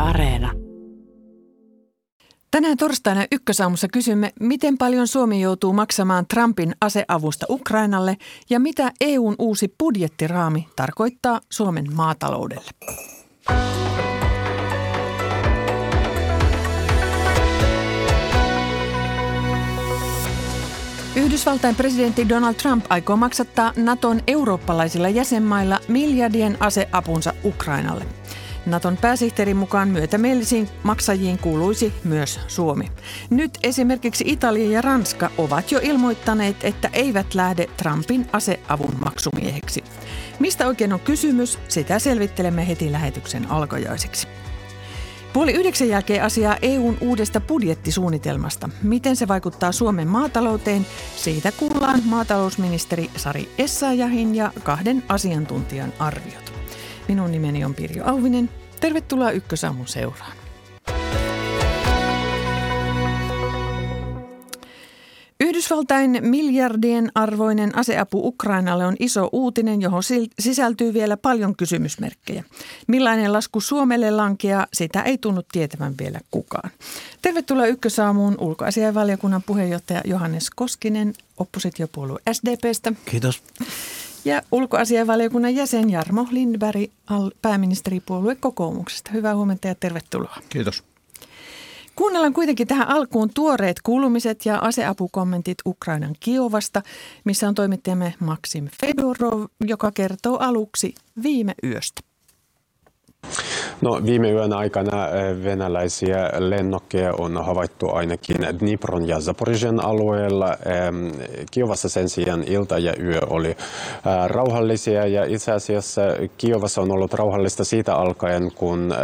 Areena. Tänään torstaina Ykkösaamussa kysymme, miten paljon Suomi joutuu maksamaan Trumpin aseavusta Ukrainalle ja mitä EU:n uusi budjettiraami tarkoittaa Suomen maataloudelle. Yhdysvaltain presidentti Donald Trump aikoo maksattaa Naton eurooppalaisilla jäsenmailla miljardien aseapunsa Ukrainalle. Naton pääsihteerin mukaan myötämielisiin maksajiin kuuluisi myös Suomi. Nyt esimerkiksi Italia ja Ranska ovat jo ilmoittaneet, että eivät lähde Trumpin aseavun maksumieheksi. Mistä oikein on kysymys, sitä selvittelemme heti lähetyksen alkajaiseksi. 8:30 jälkeen asiaa EU:n uudesta budjettisuunnitelmasta. Miten se vaikuttaa Suomen maatalouteen? Siitä kuullaan maatalousministeri Sari Essayahin ja 2 asiantuntijan arviot. Minun nimeni on Pirjo Auvinen. Tervetuloa Ykkösaamun seuraan. Yhdysvaltain miljardien arvoinen aseapu Ukrainalle on iso uutinen, johon sisältyy vielä paljon kysymysmerkkejä. Millainen lasku Suomelle lankeaa, sitä ei tunnu tietävän vielä kukaan. Tervetuloa Ykkösaamuun ulkoasiainvaliokunnan puheenjohtaja Johannes Koskinen oppositiopuolue SDP:stä. Kiitos. Ja ulkoasiainvaliokunnan jäsen Jarmo Lindberg pääministeripuolue kokoomuksesta. Hyvää huomenta ja tervetuloa. Kiitos. Kuunnellaan kuitenkin tähän alkuun tuoreet kuulumiset ja aseapukommentit Ukrainan Kiovasta, missä on toimittajamme Maksim Fedorov, joka kertoo aluksi viime yöstä. No, viime yön aikana venäläisiä lennokkeja on havaittu ainakin Dnipron ja Zaporizhzhyan alueella. Kiovassa sen sijaan ilta ja yö oli rauhallisia ja itse asiassa Kiovassa on ollut rauhallista siitä alkaen, kun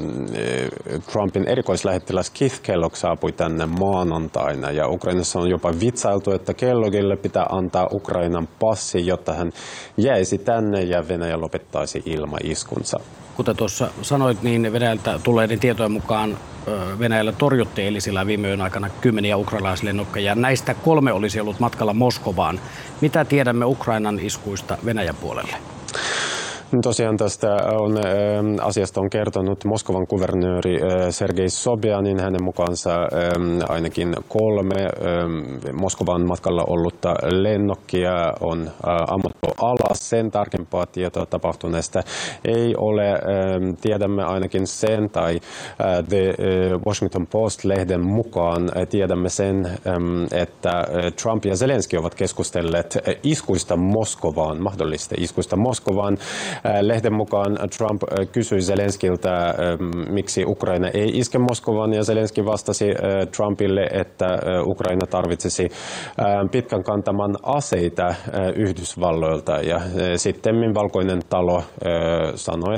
Trumpin erikoislähettiläs Keith Kellogg saapui tänne maanantaina. Ja Ukrainassa on jopa vitsailtu, että Kelloggille pitää antaa Ukrainan passi, jotta hän jäisi tänne ja Venäjä lopettaisi ilmaiskunsa. Kuten tuossa sanoit, niin Venäjältä tulleiden tietojen mukaan Venäjällä torjuttiin eilisillä viime yön aikana 10 ukrainalaislennokkeja. Näistä 3 olisi ollut matkalla Moskovaan. Mitä tiedämme Ukrainan iskuista Venäjän puolelle? Tosiaan tästä asiasta on kertonut Moskovan kuvernööri Sergei Sobyanin. Hänen mukaansa ainakin 3 Moskovan matkalla ollutta lennokkia on ammuttu alas. Sen tarkempaa tietoa tapahtuneesta ei ole. Tiedämme ainakin sen, tai The Washington Post-lehden mukaan tiedämme sen, että Trump ja Zelenski ovat keskustelleet iskuista Moskovaan, mahdollisista iskuista Moskovaan. Lehden mukaan Trump kysyi Zelenskiltä, miksi Ukraina ei iske Moskovaan, ja Zelenski vastasi Trumpille, että Ukraina tarvitsisi pitkän kantaman aseita Yhdysvalloilta. Ja sitten Valkoinen talo sanoi,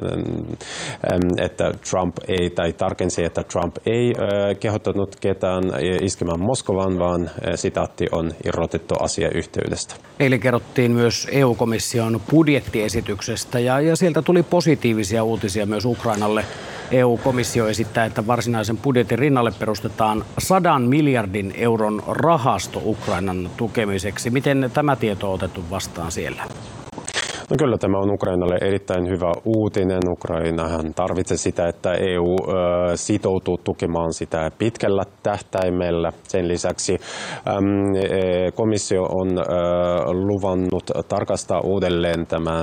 että Trump ei, tai tarkensi, että Trump ei kehottanut ketään iskemään Moskovaan, vaan sitaatti on irrotettu asiayhteydestä. Eilen kerrottiin myös EU-komission budjettiesityksestä ja sieltä tuli positiivisia uutisia myös Ukrainalle. EU-komissio esittää, että varsinaisen budjetin rinnalle perustetaan 100 miljardin euron rahasto Ukrainan tukemiseksi. Miten tämä tieto on otettu vastaan siellä? No kyllä tämä on Ukrainalle erittäin hyvä uutinen. Ukrainahan tarvitsee sitä, että EU sitoutuu tukemaan sitä pitkällä tähtäimellä. Sen lisäksi komissio on luvannut tarkastaa uudelleen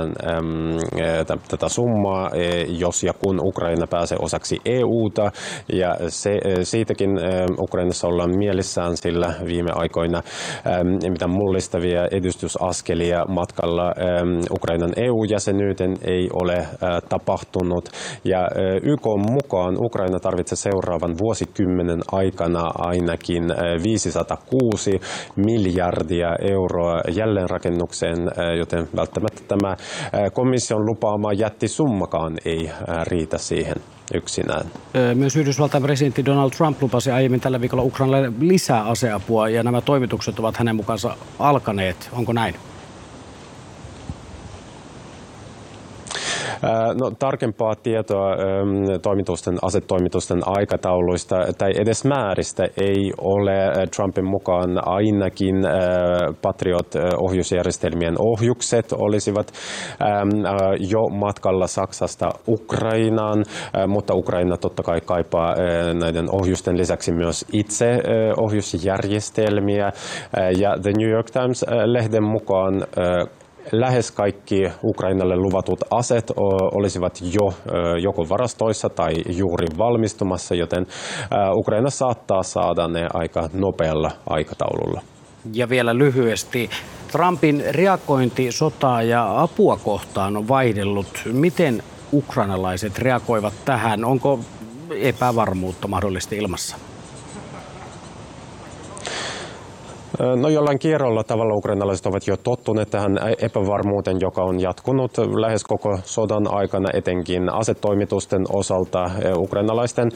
tätä summaa, jos ja kun Ukraina pääsee osaksi EUta. Ja siitäkin Ukrainassa ollaan mielissään, sillä viime aikoina mitä mullistavia edistysaskelia matkalla Ukrainan EU-jäsenyyteen ei ole tapahtunut. Ja YK mukaan Ukraina tarvitsee seuraavan vuosikymmenen aikana ainakin 506 miljardia euroa jälleenrakennukseen, joten välttämättä tämä komission lupaama jättisummakaan ei riitä siihen yksinään. Myös Yhdysvaltain presidentti Donald Trump lupasi aiemmin tällä viikolla Ukrainalle lisää aseapua, ja nämä toimitukset ovat hänen mukaansa alkaneet. Onko näin? No, tarkempaa tietoa asetoimitusten aikatauluista tai edes määristä ei ole. Trumpin mukaan ainakin Patriot-ohjusjärjestelmien ohjukset olisivat jo matkalla Saksasta Ukrainaan, mutta Ukraina totta kai kaipaa näiden ohjusten lisäksi myös itse ohjusjärjestelmiä. Ja The New York Times-lehden mukaan lähes kaikki Ukrainalle luvatut aseet olisivat jo joko varastoissa tai juuri valmistumassa, joten Ukraina saattaa saada ne aika nopealla aikataululla. Ja vielä lyhyesti, Trumpin reagointi sotaa ja apua kohtaan on vaihdellut. Miten ukrainalaiset reagoivat tähän? Onko epävarmuutta mahdollisesti ilmassa? No, jollain kierrolla tavalla ukrainalaiset ovat jo tottuneet tähän epävarmuuteen, joka on jatkunut lähes koko sodan aikana, etenkin asetoimitusten osalta. Ukrainalaisten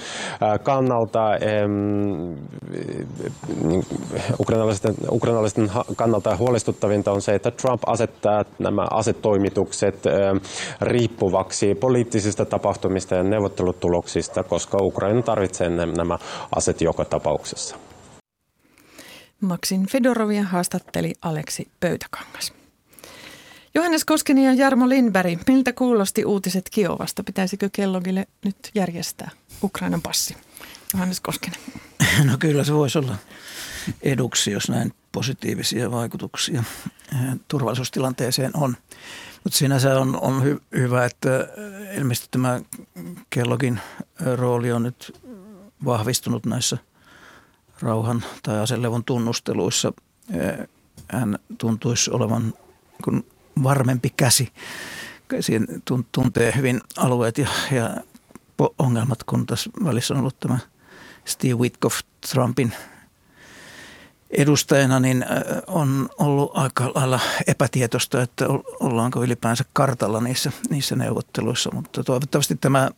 kannalta huolestuttavinta on se, että Trump asettaa nämä asetoimitukset riippuvaksi poliittisista tapahtumista ja neuvottelutuloksista, koska Ukraina tarvitsee nämä aseet joka tapauksessa. Maksin Fedorovia haastatteli Aleksi Pöytäkangas. Johannes Koskinen ja Jarmo Lindberg, miltä kuulosti uutiset Kiovasta? Pitäisikö Kellogille nyt järjestää Ukrainan passi? Johannes Koskinen. No kyllä se voisi olla eduksi, jos näin positiivisia vaikutuksia turvallisuustilanteeseen on. Mutta sinänsä on hyvä, että ilmeisesti tämä Kellogin rooli on nyt vahvistunut näissä rauhan tai aselevon tunnusteluissa. Hän tuntuisi olevan varmempi käsi. Siinä tuntee hyvin alueet ja ongelmat, kun tässä välissä on ollut tämä Steve Witkoff Trumpin edustajana, niin on ollut aika lailla epätietoista, että ollaanko ylipäänsä kartalla niissä neuvotteluissa, mutta toivottavasti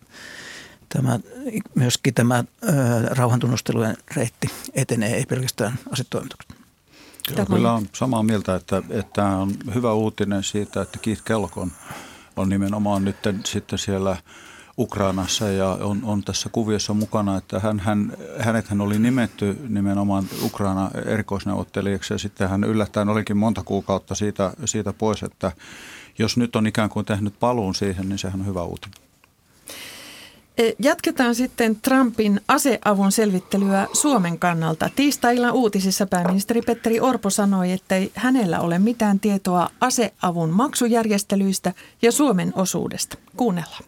myöskin tämä rauhantunnustelujen reitti etenee, ei pelkästään asetoimitukset. Joo, kyllä on samaa mieltä, että tämä on hyvä uutinen siitä, että Keith Kellogg on nimenomaan nyt sitten siellä Ukrainassa ja on tässä kuviossa mukana, että hänethän oli nimetty nimenomaan Ukraina erikoisneuvottelijaksi ja sitten hän yllättäen olikin monta kuukautta siitä pois, että jos nyt on ikään kuin tehnyt paluun siihen, niin sehän on hyvä uutinen. Jatketaan sitten Trumpin aseavun selvittelyä Suomen kannalta. Tiistailla uutisissa pääministeri Petteri Orpo sanoi, että ei hänellä ole mitään tietoa aseavun maksujärjestelyistä ja Suomen osuudesta. Kuunnellaan.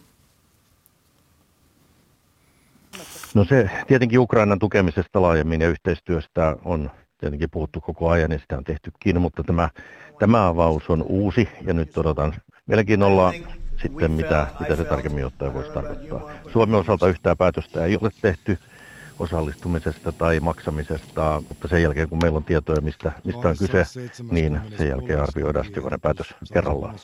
No se tietenkin Ukrainan tukemisesta laajemmin ja yhteistyöstä on tietenkin puhuttu koko ajan ja sitä on tehtykin, mutta tämä avaus on uusi ja nyt odotan mielenkiinnolla sitten mitä se tarkemmin ottaen voisi tarkoittaa. Suomen osalta yhtään päätöstä ei ole tehty osallistumisesta tai maksamisesta, mutta sen jälkeen kun meillä on tietoja, mistä on kyse, niin sen jälkeen arvioidaan sitten jokainen päätös kerrallaan.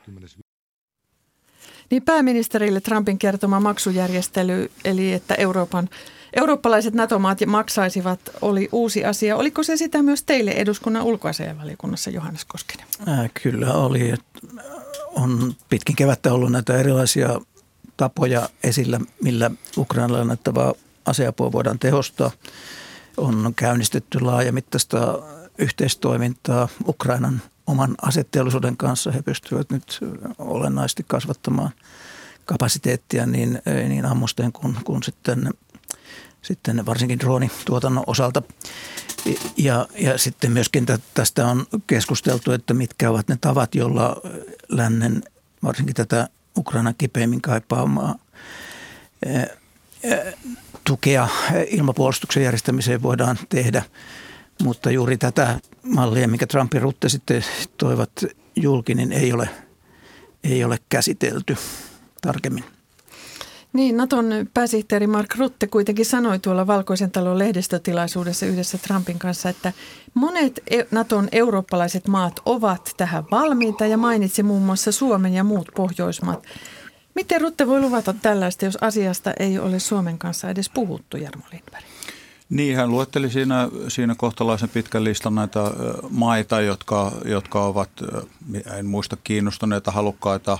Niin pääministerille Trumpin kertoma maksujärjestely, eli että eurooppalaiset NATO-maat maksaisivat, oli uusi asia. Oliko se sitä myös teille eduskunnan ulkoasiainvaliokunnassa, Johannes Koskinen? Kyllä oli. On pitkin kevättä ollut näitä erilaisia tapoja esillä, millä Ukrainalle annettavaa aseapua voidaan tehostaa. On käynnistetty laajamittaista yhteistoimintaa Ukrainan oman aseteollisuuden kanssa. He pystyvät nyt olennaisesti kasvattamaan kapasiteettia niin ammusten kuin sitten varsinkin droonituotannon osalta. Ja sitten myöskin tästä on keskusteltu, että mitkä ovat ne tavat, joilla lännen, varsinkin tätä Ukrainan kipeimmin kaipaamaa tukea ilmapuolustuksen järjestämiseen voidaan tehdä. Mutta juuri tätä mallia, mikä Trumpin Rutte sitten toivat julki, niin ei ole käsitelty tarkemmin. Niin, Naton pääsihteeri Mark Rutte kuitenkin sanoi tuolla Valkoisen talon lehdistötilaisuudessa yhdessä Trumpin kanssa, että monet Naton eurooppalaiset maat ovat tähän valmiita ja mainitsi muun muassa Suomen ja muut Pohjoismaat. Miten Rutte voi luvata tällaista, jos asiasta ei ole Suomen kanssa edes puhuttu, Jarmo Lindberg? Niin, hän luetteli siinä kohtalaisen pitkän listan näitä maita, jotka ovat, en muista, kiinnostuneita,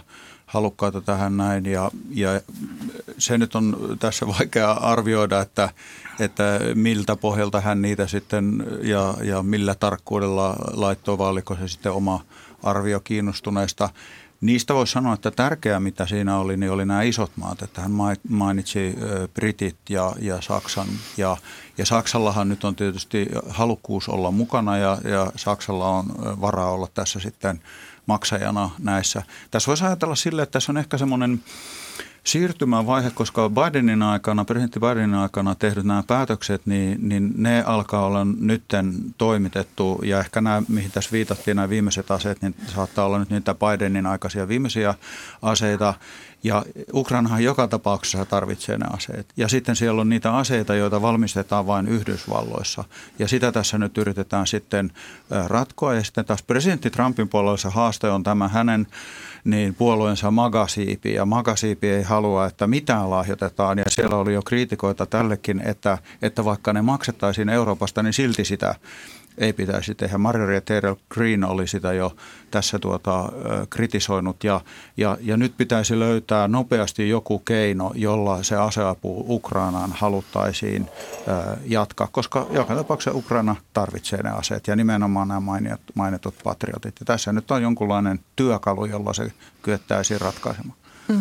halukkaita tähän näin ja se nyt on tässä vaikea arvioida, että miltä pohjalta hän niitä sitten ja millä tarkkuudella laittoi, vai oliko se sitten oma arvio kiinnostuneista. Niistä voisi sanoa, että tärkeää mitä siinä oli, niin oli nämä isot maat, että hän mainitsi Britit ja Saksan. Ja Saksallahan nyt on tietysti halukkuus olla mukana ja Saksalla on varaa olla tässä sitten maksajana näissä. Tässä voisi ajatella sille, että tässä on ehkä semmoinen siirtymävaihe, koska presidentti Bidenin aikana tehdyt nämä päätökset, niin ne alkaa olla nytten toimitettu. Ja ehkä nämä, mihin tässä viitattiin, nämä viimeiset aseet, niin saattaa olla nyt niitä Bidenin aikaisia viimeisiä aseita. Ja Ukrainahan joka tapauksessa tarvitsee ne aseet. Ja sitten siellä on niitä aseita, joita valmistetaan vain Yhdysvalloissa. Ja sitä tässä nyt yritetään sitten ratkoa. Ja sitten taas presidentti Trumpin puolella se haaste on tämä hänen puolueensa magasiipi. Ja magasiipi ei halua, että mitään lahjoitetaan. Ja siellä oli jo kriitikoita tällekin, että vaikka ne maksettaisiin Euroopasta, niin silti sitä ei pitäisi tehdä. Marjorie Taylor Greene oli sitä jo tässä kritisoinut ja nyt pitäisi löytää nopeasti joku keino, jolla se aseapu Ukrainaan haluttaisiin jatkaa, koska joka tapauksessa Ukraina tarvitsee ne aseet ja nimenomaan nämä mainitut patriotit. Ja tässä nyt on jonkunlainen työkalu, jolla se kyettäisiin ratkaisemaan.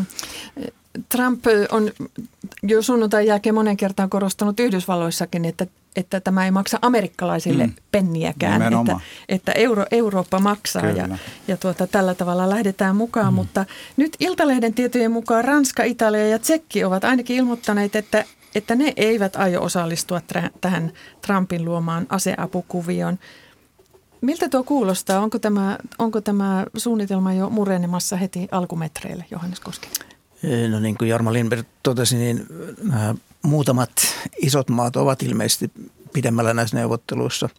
Trump on jo sunnuntain jälkeen monen kertaan korostanut Yhdysvalloissakin, että tämä ei maksa amerikkalaisille penniäkään, että Eurooppa maksaa ja tällä tavalla lähdetään mukaan. Mutta nyt Iltalehden tietojen mukaan Ranska, Italia ja Tsekki ovat ainakin ilmoittaneet, että ne eivät aio osallistua tähän Trumpin luomaan aseapukuvioon. Miltä tuo kuulostaa? Onko tämä suunnitelma jo murenemassa heti alkumetreille, Johannes Koskinen? No niin kuin Jarmo Lindberg totesi, niin nämä muutamat isot maat ovat ilmeisesti pidemmällä näissä neuvotteluissa.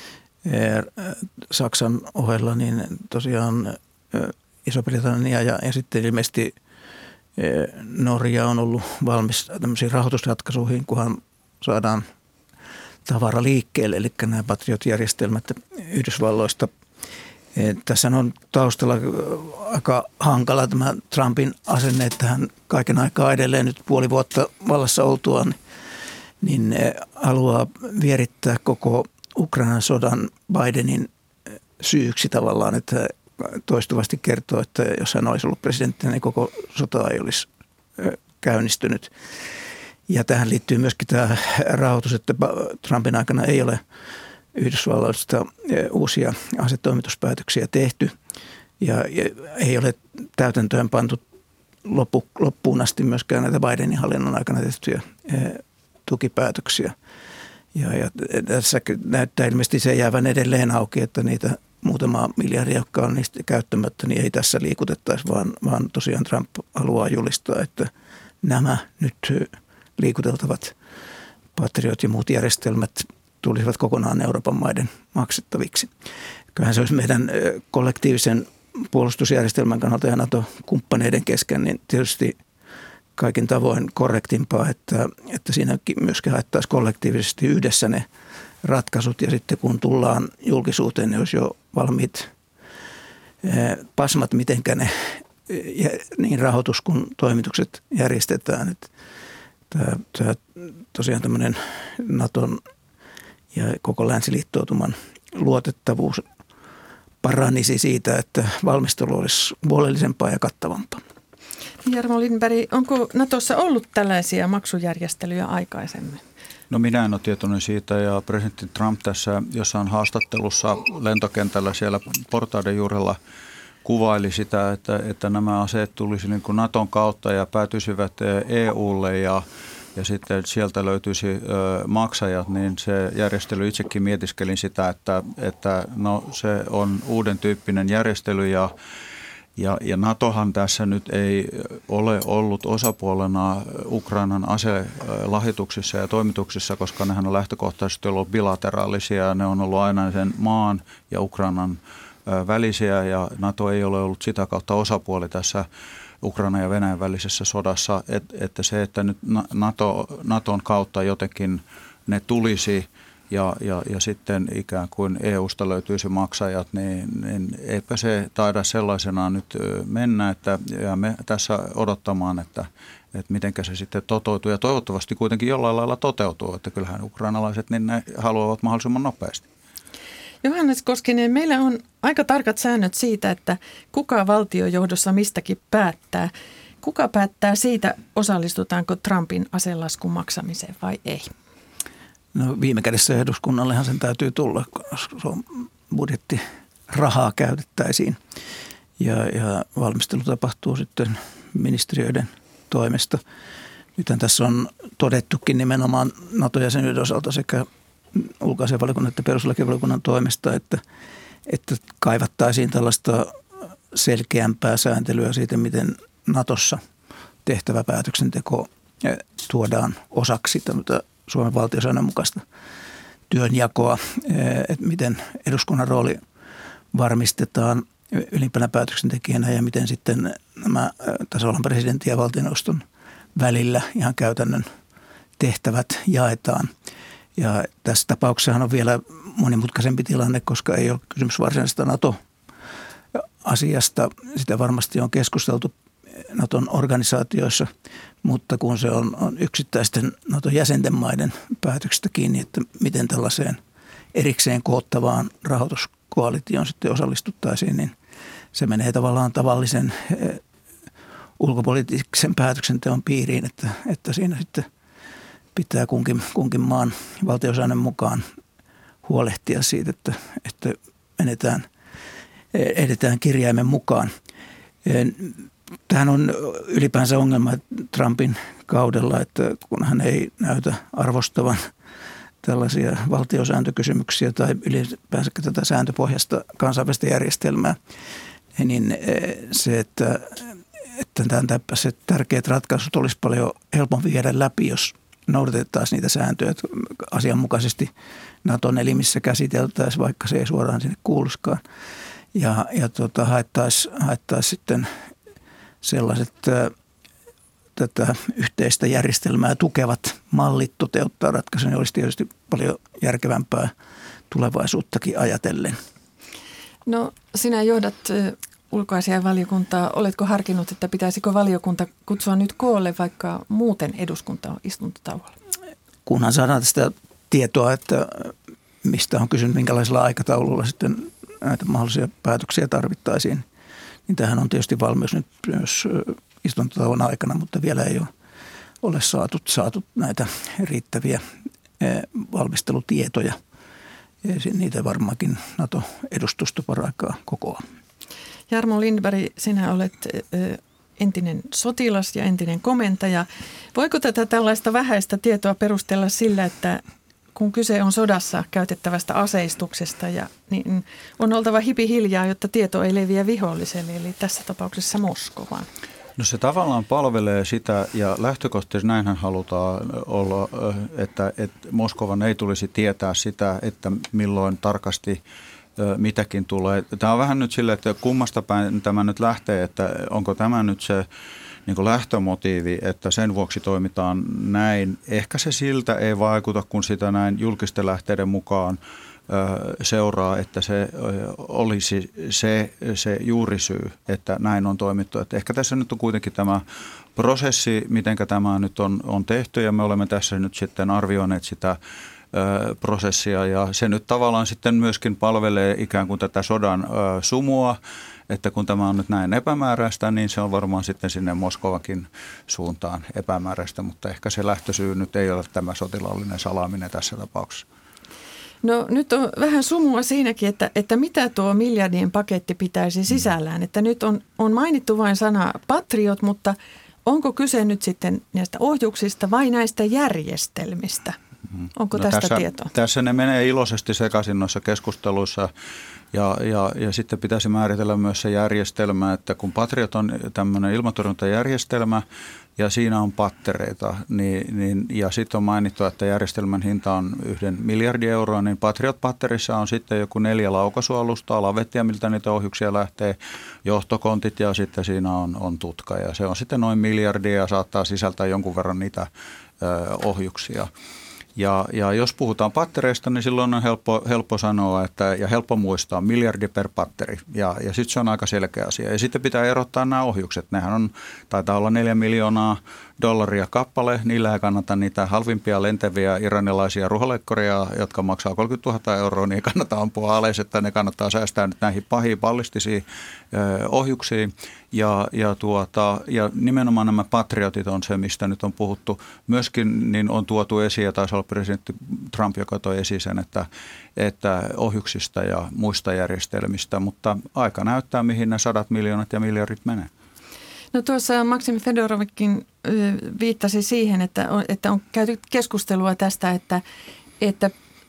Saksan ohella niin tosiaan Iso-Britannia ja sitten ilmeisesti Norja on ollut valmis tämmöisiin rahoitusratkaisuihin, kunhan saadaan tavara liikkeelle, eli nämä Patriot-järjestelmät Yhdysvalloista. Tässä on taustalla aika hankala tämä Trumpin asenne, että hän kaiken aikaa edelleen nyt puoli vuotta vallassa oltuaan, niin haluaa vierittää koko Ukrainan sodan Bidenin syyksi tavallaan, että toistuvasti kertoo, että jos hän olisi ollut presidenttinä, niin koko sota ei olisi käynnistynyt. Ja tähän liittyy myöskin tämä rahoitus, että Trumpin aikana ei ole Yhdysvalloista uusia asetoimituspäätöksiä tehty ja ei ole täytäntöön pantu loppuun asti myöskään näitä Bidenin hallinnon aikana tehtyjä tukipäätöksiä. Ja tässä näyttää ilmeisesti se jäävän edelleen auki, että niitä muutama miljardia, jotka on niistä käyttämättä, niin ei tässä liikutettaisi, vaan tosiaan Trump haluaa julistaa, että nämä nyt liikuteltavat Patriot ja muut järjestelmät tulisivat kokonaan Euroopan maiden maksettaviksi. Kyllähän se olisi meidän kollektiivisen puolustusjärjestelmän kannalta ja NATO-kumppaneiden kesken, niin tietysti kaikin tavoin korrektimpaa, että siinäkin myöskin haettaisiin kollektiivisesti yhdessä ne ratkaisut ja sitten kun tullaan julkisuuteen, niin olisi jo valmiit pasmat, mitenkä ne niin rahoitus kuin toimitukset järjestetään. Että tämä tosiaan tämmöinen Naton ja koko länsiliittoutuman luotettavuus paranisi siitä, että valmistelu olisi huolellisempaa ja kattavampaa. Jarmo Lindberg, onko Natossa ollut tällaisia maksujärjestelyjä aikaisemmin? No minä en ole tietoinen siitä ja presidentti Trump tässä jossain haastattelussa lentokentällä siellä portaiden juurella kuvaili sitä, että nämä aseet tulisi niin kuin Naton kautta ja päätyisivät EUlle ja sitten sieltä löytyisi maksajat, niin se järjestely itsekin mietiskelin sitä, että no se on uuden tyyppinen järjestely ja NATOhan tässä nyt ei ole ollut osapuolena Ukrainan aselahjoituksissa ja toimituksissa, koska nehän on lähtökohtaisesti ollut bilateraalisia. Ne on ollut aina sen maan ja Ukrainan välisiä ja NATO ei ole ollut sitä kautta osapuoli tässä Ukrainan ja Venäjän välisessä sodassa, että se, että nyt Naton kautta jotenkin ne tulisi ja sitten ikään kuin EUsta löytyisi maksajat, niin eipä se taida sellaisenaan nyt mennä, että jäämme tässä odottamaan, että mitenkä se sitten toteutuu ja toivottavasti kuitenkin jollain lailla toteutuu, että kyllähän ukrainalaiset niin ne haluavat mahdollisimman nopeasti. Johannes Koskinen, meillä on aika tarkat säännöt siitä, että kuka valtiojohdossa mistäkin päättää. Kuka päättää siitä, osallistutaanko Trumpin aselaskun maksamiseen vai ei? No viime kädessä eduskunnallehan sen täytyy tulla, koska se on budjettirahaa käytettäisiin ja valmistelu tapahtuu sitten ministeriöiden toimesta. Nythän tässä on todettukin nimenomaan NATO-jäsenyyden osalta sekä ulkoasiainvaliokunnan että perustuslakivaliokunnan toimesta, että kaivattaisiin tällaista selkeämpää sääntelyä siitä, miten Natossa tehtävä päätöksenteko tuodaan osaksi Suomen valtiosäännön mukaista työnjakoa, että miten eduskunnan rooli varmistetaan ylimpänä päätöksentekijänä ja miten sitten nämä tasavallan presidentin ja valtioneuvoston välillä ihan käytännön tehtävät jaetaan. Ja tässä tapauksessahan on vielä monimutkaisempi tilanne, koska ei ole kysymys varsinaisesta NATO-asiasta. Sitä varmasti on keskusteltu Naton organisaatioissa, mutta kun se on yksittäisten Naton jäsenten maiden päätöksistä kiinni, että miten tällaiseen erikseen koottavaan rahoituskoalitioon sitten osallistuttaisiin, niin se menee tavallaan tavallisen ulkopoliittisen päätöksenteon piiriin, että siinä sitten pitää kunkin maan valtiosäännön mukaan huolehtia siitä, että edetään kirjaimen mukaan. Tähän on ylipäänsä ongelma Trumpin kaudella, että kun hän ei näytä arvostavan tällaisia valtiosääntökysymyksiä tai ylipäänsä tätä sääntöpohjasta kansainvälistä järjestelmää, niin se, että se tärkeät ratkaisut olisi paljon helpompi viedä läpi, jos noudatettaisiin niitä sääntöjä, että asianmukaisesti Naton elimissä käsiteltäisiin, vaikka se ei suoraan sinne kuuluskaan. Ja haettaisiin sitten sellaiset tätä yhteistä järjestelmää tukevat mallit toteuttaa ratkaisuja, niin olisi tietysti paljon järkevämpää tulevaisuuttakin ajatellen. No sinä johdat ulkoasiainvaliokuntaa. Oletko harkinnut, että pitäisikö valiokunta kutsua nyt koolle, vaikka muuten eduskunta on istuntotauolla? Kunhan saadaan tästä tietoa, että mistä on kysynyt, minkälaisella aikataululla sitten näitä mahdollisia päätöksiä tarvittaisiin, niin tähän on tietysti valmius nyt myös istuntotauon aikana, mutta vielä ei ole saatu näitä riittäviä valmistelutietoja. Niitä varmaankin NATO-edustusto paraikaa kokoaa. Jarmo Lindberg, sinä olet entinen sotilas ja entinen komentaja. Voiko tätä tällaista vähäistä tietoa perustella sillä, että kun kyse on sodassa käytettävästä aseistuksesta, niin on oltava hiljaa, jotta tieto ei leviä viholliselle, eli tässä tapauksessa Moskovaan? No se tavallaan palvelee sitä, ja lähtökohtaisesti näinhän halutaan olla, että Moskovan ei tulisi tietää sitä, että milloin tarkasti mitäkin tulee. Tämä on vähän nyt silleen, että kummasta päin tämä nyt lähtee, että onko tämä nyt se niin kuin lähtömotiivi, että sen vuoksi toimitaan näin. Ehkä se siltä ei vaikuta, kun sitä näin julkisten lähteiden mukaan seuraa, että se olisi se juurisyy, että näin on toimittu. Että ehkä tässä nyt on kuitenkin tämä prosessi, miten tämä nyt on tehty, ja me olemme tässä nyt sitten arvioineet sitä prosessia, ja se nyt tavallaan sitten myöskin palvelee ikään kuin tätä sodan sumua, että kun tämä on nyt näin epämääräistä, niin se on varmaan sitten sinne Moskovakin suuntaan epämääräistä, mutta ehkä se lähtösyy nyt ei ole tämä sotilaallinen salaaminen tässä tapauksessa. No nyt on vähän sumua siinäkin, että mitä tuo miljardien paketti pitäisi sisällään, että nyt on mainittu vain sana Patriot, mutta onko kyse nyt sitten näistä ohjuksista vai näistä järjestelmistä? Onko tästä tietoa? Tässä ne menee iloisesti sekaisin noissa keskusteluissa ja sitten pitäisi määritellä myös se järjestelmä, että kun Patriot on tämmöinen ilmatorjuntajärjestelmä ja siinä on pattereita, ja sitten on mainittu, että järjestelmän hinta on 1 miljardi euroa, niin Patriot-patterissa on sitten joku 4 laukaisualustaa, lavettia, miltä niitä ohjuksia lähtee, johtokontit ja sitten siinä on tutka ja se on sitten noin miljardia ja saattaa sisältää jonkun verran niitä ohjuksia. Ja jos puhutaan pattereista, niin silloin on helppo sanoa ja helppo muistaa miljardi per patteri. Ja sitten se on aika selkeä asia. Ja sitten pitää erottaa nämä ohjukset. Nehän taitaa olla $4 miljoonaa kappale. Niillä ei kannata niitä halvimpia lentäviä iranilaisia ruohonleikkureja, jotka maksaa 30 000 euroa, niin kannattaa ampua alas, että ne kannattaa säästää nyt näihin pahiin ballistisiin ohjuksiin. Ja nimenomaan nämä patriotit on se, mistä nyt on puhuttu. Myöskin niin on tuotu esiin, ja taisi olla presidentti Trump, joka toi esiin sen, että ohjuksista ja muista järjestelmistä, mutta aika näyttää, mihin ne 100 miljoonat ja miljardit menee. No tuossa Maksim Fedorovikin viittasi siihen, että on käyty keskustelua tästä, että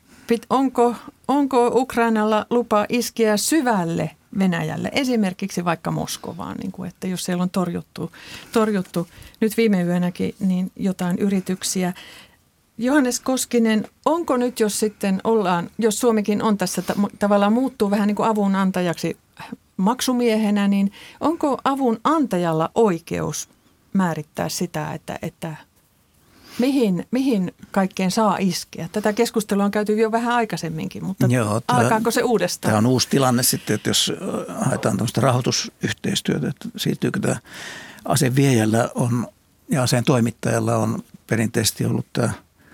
onko Ukrainalla lupa iskeä syvälle Venäjälle, esimerkiksi vaikka Moskovaan, niin kuin, että jos siellä on torjuttu nyt viime yönäkin niin jotain yrityksiä. Johannes Koskinen, onko nyt, jos Suomikin on tässä tavallaan muuttuu vähän niin kuin avun antajaksi maksumiehenä, niin onko avun antajalla oikeus määrittää sitä, että mihin kaikkeen saa iskeä? Tätä keskustelua on käyty jo vähän aikaisemminkin, mutta alkaako se uudestaan? Tämä on uusi tilanne sitten, että jos haetaan tämmöistä rahoitusyhteistyötä, että siirtyykö tämä aseviejällä ja aseen toimittajalla on perinteisesti ollut tämä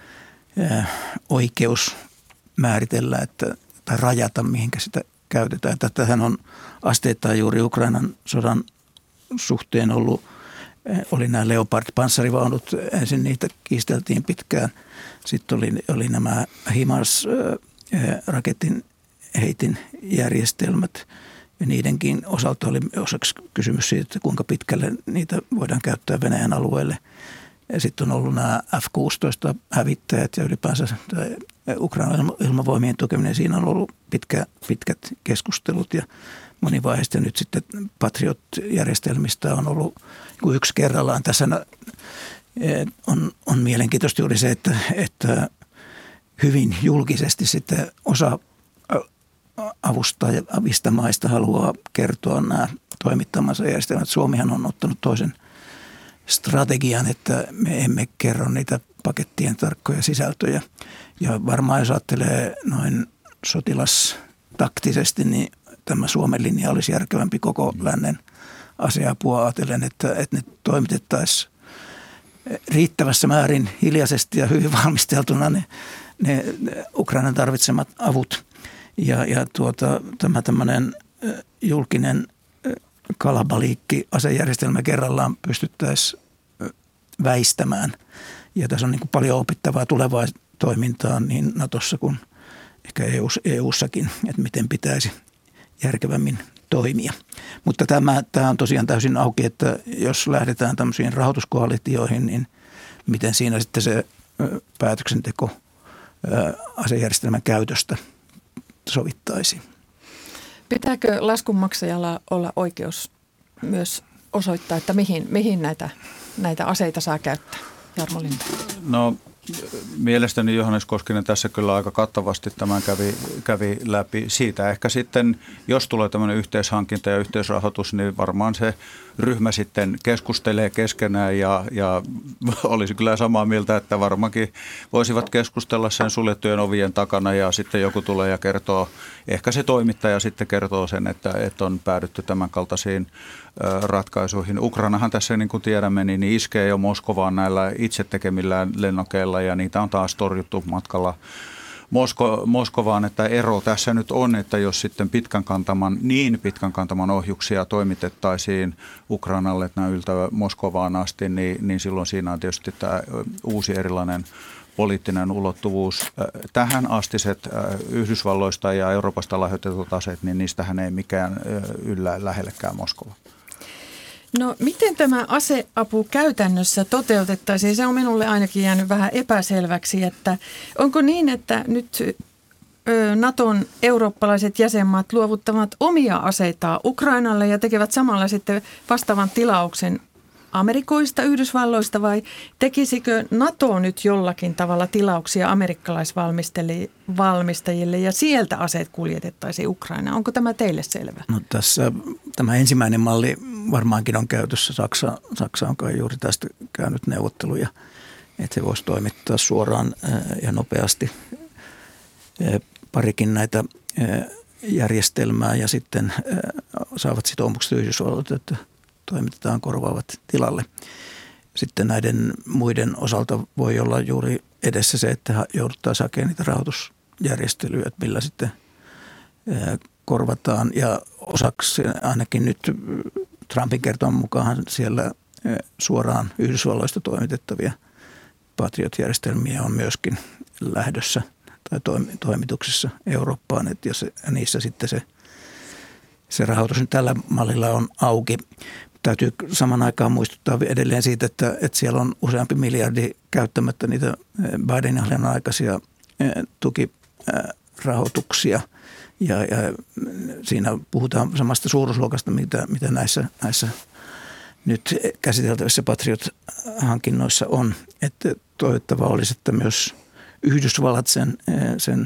oikeus määritellä tai rajata, mihinkä sitä käytetään. Tätähän on asteittain juuri Ukrainan sodan suhteen oli nämä Leopard-panssarivaunut, ensin niitä kiisteltiin pitkään. Sitten oli nämä HIMARS-raketin heitin järjestelmät ja niidenkin osalta oli osaksi kysymys siitä, että kuinka pitkälle niitä voidaan käyttää Venäjän alueelle. Ja sitten on ollut nämä F-16-hävittäjät ja ylipäänsä Ukrainan ilmavoimien tukeminen. Siinä on ollut pitkät keskustelut ja monivaiheista. Nyt sitten Patriot-järjestelmistä on ollut yksi kerrallaan. Tässä on mielenkiintoista juuri se, että hyvin julkisesti sitten osa avista maista haluaa kertoa nämä toimittamansa järjestelmät. Suomihan on ottanut toisen strategian, että me emme kerro niitä pakettien tarkkoja sisältöjä. Ja varmaan jos ajattelee noin sotilastaktisesti, niin tämä Suomen linja olisi järkevämpi koko lännen aseapua ajatellen, että ne toimitettaisiin riittävässä määrin hiljaisesti ja hyvin valmisteltuna ne Ukrainan tarvitsemat avut. Ja tämä tämmöinen julkinen kalabaliikki asejärjestelmä kerrallaan pystyttäisiin väistämään. Ja tässä on niin kuin paljon opittavaa tulevaa toimintaa niin Natossa kuin ehkä EUssakin, että miten pitäisi järkevämmin toimia. Mutta tämä on tosiaan täysin auki, että jos lähdetään tämmöisiin rahoituskoalitioihin, niin miten siinä sitten se päätöksenteko asejärjestelmän käytöstä sovittaisiin. Pitääkö laskunmaksajalla olla oikeus myös osoittaa, että mihin näitä aseita saa käyttää? Jarmo Lindberg. No mielestäni Johannes Koskinen tässä kyllä aika kattavasti tämän kävi läpi. Siitä ehkä sitten, jos tulee tämmöinen yhteishankinta ja yhteisrahoitus, niin varmaan se ryhmä sitten keskustelee keskenään ja olisi kyllä samaa mieltä, että varmaankin voisivat keskustella sen suljettujen ovien takana ja sitten joku tulee ja kertoo, ehkä se toimittaja sitten kertoo sen, että on päädytty tämän kaltaisiin ratkaisuihin. Ukrainahan tässä, niin kuin tiedämme, niin iskee jo Moskovaan näillä itse tekemillään lennokeilla ja niitä on taas torjuttu matkalla Moskovaan, että ero tässä nyt on, että jos sitten pitkän kantaman ohjuksia toimitettaisiin Ukrainalle, että nämä yltävät Moskovaan asti, niin silloin siinä on tietysti tämä uusi erilainen poliittinen ulottuvuus. Tähän astiset Yhdysvalloista ja Euroopasta lahjoitetut aseet, niin niistähän ei mikään yllä lähellekään Moskovaa. No miten tämä aseapu käytännössä toteutettaisiin? Se on minulle ainakin jäänyt vähän epäselväksi, että onko niin, että nyt Naton eurooppalaiset jäsenmaat luovuttavat omia aseitaan Ukrainalle ja tekevät samalla sitten vastaavan tilauksen Amerikoista, Yhdysvalloista vai tekisikö NATO nyt jollakin tavalla tilauksia amerikkalaisvalmistajille ja sieltä aseet kuljetettaisiin Ukrainaan? Onko tämä teille selvä? No tässä tämä ensimmäinen malli varmaankin on käytössä. Saksa on kai juuri tästä käynyt neuvotteluja että se voisi toimittaa suoraan ja nopeasti parikin näitä järjestelmää ja sitten saavat sitoumukset Yhdysvalloilta, että toimitetaan korvaavat tilalle. Sitten näiden muiden osalta voi olla juuri edessä se, että jouduttaisiin hakemaan niitä rahoitusjärjestelyjä, että millä sitten korvataan. Ja osaksi ainakin nyt Trumpin kertoman mukaan siellä suoraan Yhdysvalloista toimitettavia Patriot-järjestelmiä on myöskin lähdössä tai toimituksessa Eurooppaan, että jos niissä sitten se rahoitus nyt tällä mallilla on auki. Täytyy saman aikaan muistuttaa edelleen siitä, että siellä on useampi miljardi käyttämättä niitä Bidenin hallinnon aikaisia tukirahoituksia. Ja siinä puhutaan samasta suuruusluokasta, mitä näissä nyt käsiteltävissä Patriot-hankinnoissa on. Että toivottavaa olisi, että myös Yhdysvallat sen